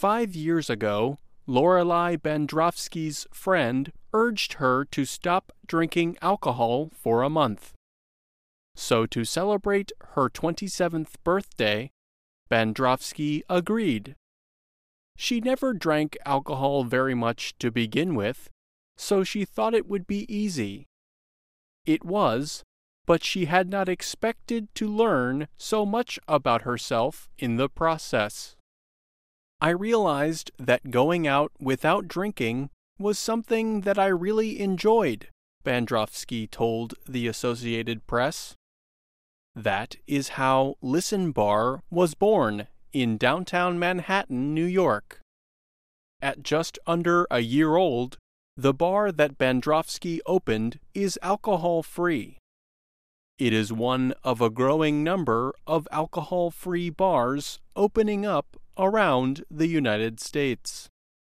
5 years ago, Lorelei Bandrofsky's friend urged her to stop drinking alcohol for a month. So to celebrate her 27th birthday, Bandrofsky agreed. She never drank alcohol very much to begin with, so she thought it would be easy. It was, but she had not expected to learn so much about herself in the process. I realized that going out without drinking was something that I really enjoyed, Bandrofsky told the Associated Press. That is how Listen Bar was born in downtown Manhattan, New York. At just under a year old, the bar that Bandrofsky opened is alcohol-free. It is one of a growing number of alcohol-free bars opening up around the United States.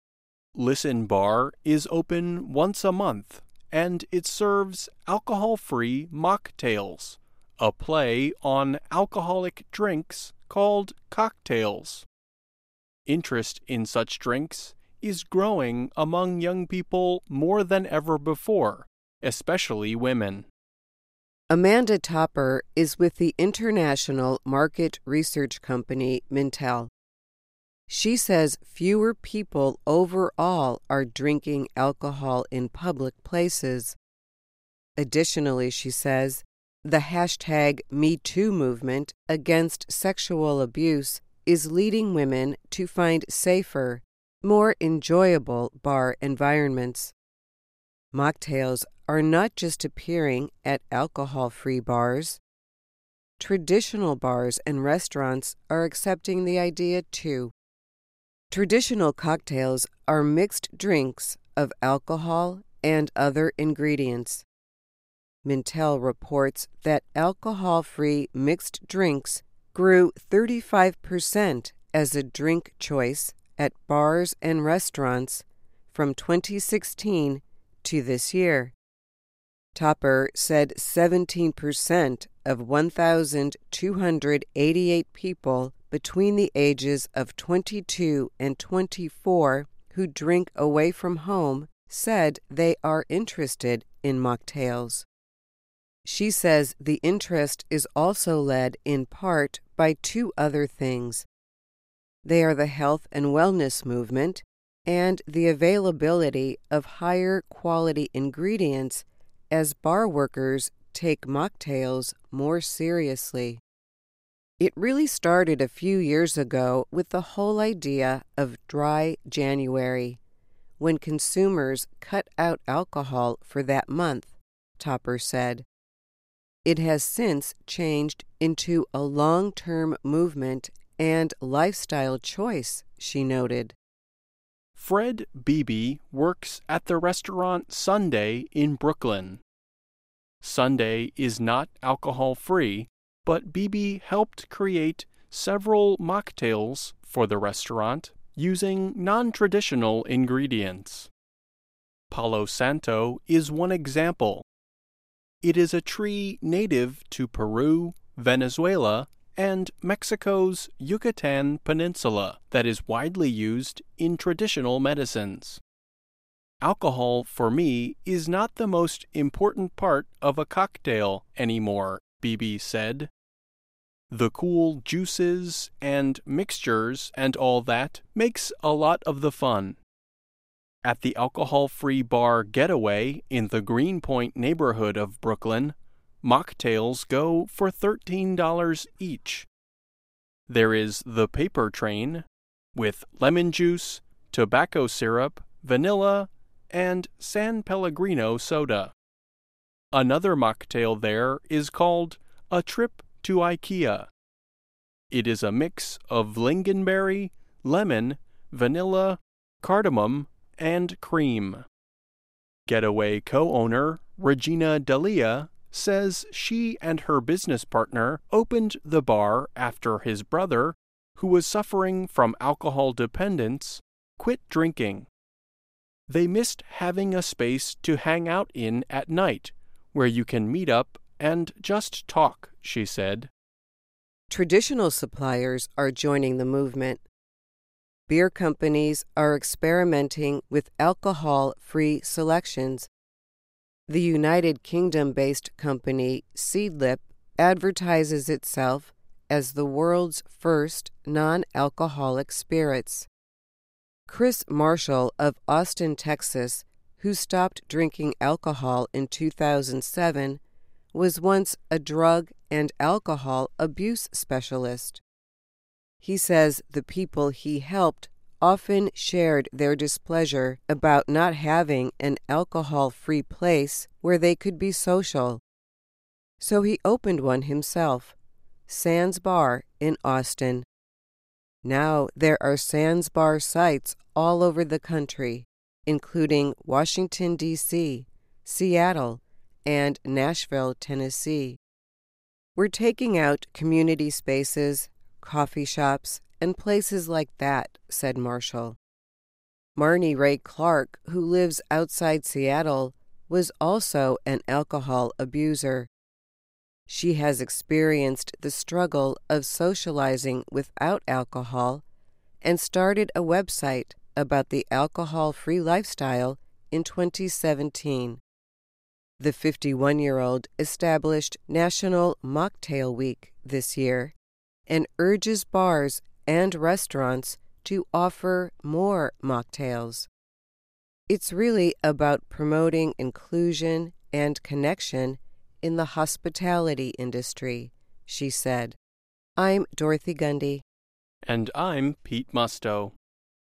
Listen Bar is open once a month, and it serves alcohol-free mocktails, a play on alcoholic drinks called cocktails. Interest in such drinks is growing among young people more than ever before, especially women. Amanda Topper is with the international market research company Mintel. She says fewer people overall are drinking alcohol in public places. Additionally, she says, the hashtag #MeToo movement against sexual abuse is leading women to find safer, more enjoyable bar environments. Mocktails are not just appearing at alcohol-free bars. Traditional bars and restaurants are accepting the idea too. Traditional cocktails are mixed drinks of alcohol and other ingredients. Mintel reports that alcohol-free mixed drinks grew 35% as a drink choice at bars and restaurants from 2016 to this year. Topper said 17% of 1,288 people between the ages of 22 and 24 who drink away from home said they are interested in mocktails. She says the interest is also led in part by two other things. They are the health and wellness movement and the availability of higher quality ingredients as bar workers take mocktails more seriously. It really started a few years ago with the whole idea of Dry January, when consumers cut out alcohol for that month, Topper said. It has since changed into a long-term movement and lifestyle choice, she noted. Fred Beebe works at the restaurant Sunday in Brooklyn. Sunday is not alcohol-free, but Beebe helped create several mocktails for the restaurant using non-traditional ingredients. Palo Santo is one example. It is a tree native to Peru, Venezuela, and Mexico's Yucatan Peninsula that is widely used in traditional medicines. Alcohol, for me, is not the most important part of a cocktail anymore, Beebe said. The cool juices and mixtures and all that makes a lot of the fun. At the alcohol-free bar Getaway in the Greenpoint neighborhood of Brooklyn, mocktails go for $13 each. There is the Paper Train, with lemon juice, tobacco syrup, vanilla, and San Pellegrino soda. Another mocktail there is called A Trip to IKEA. It is a mix of lingonberry, lemon, vanilla, cardamom, and cream. Getaway co-owner Regina Dalia says she and her business partner opened the bar after his brother, who was suffering from alcohol dependence, quit drinking. They missed having a space to hang out in at night, where you can meet up and just talk, she said. Traditional suppliers are joining the movement. Beer companies are experimenting with alcohol-free selections. The United Kingdom-based company Seedlip advertises itself as the world's first non-alcoholic spirits. Chris Marshall of Austin, Texas, who stopped drinking alcohol in 2007, was once a drug and alcohol abuse specialist. He says the people he helped often shared their displeasure about not having an alcohol-free place where they could be social. So he opened one himself, Sands Bar in Austin. Now there are Sands Bar sites all over the country, including Washington, D.C., Seattle, and Nashville, Tennessee. We're taking out community spaces, coffee shops, and places like that, said Marshall. Marnie Ray Clark, who lives outside Seattle, was also an alcohol abuser. She has experienced the struggle of socializing without alcohol and started a website about the alcohol-free lifestyle in 2017. The 51-year-old established National Mocktail Week this year and urges bars and restaurants to offer more mocktails. It's really about promoting inclusion and connection in the hospitality industry, she said. I'm Dorothy Gundy. And I'm Pete Musto.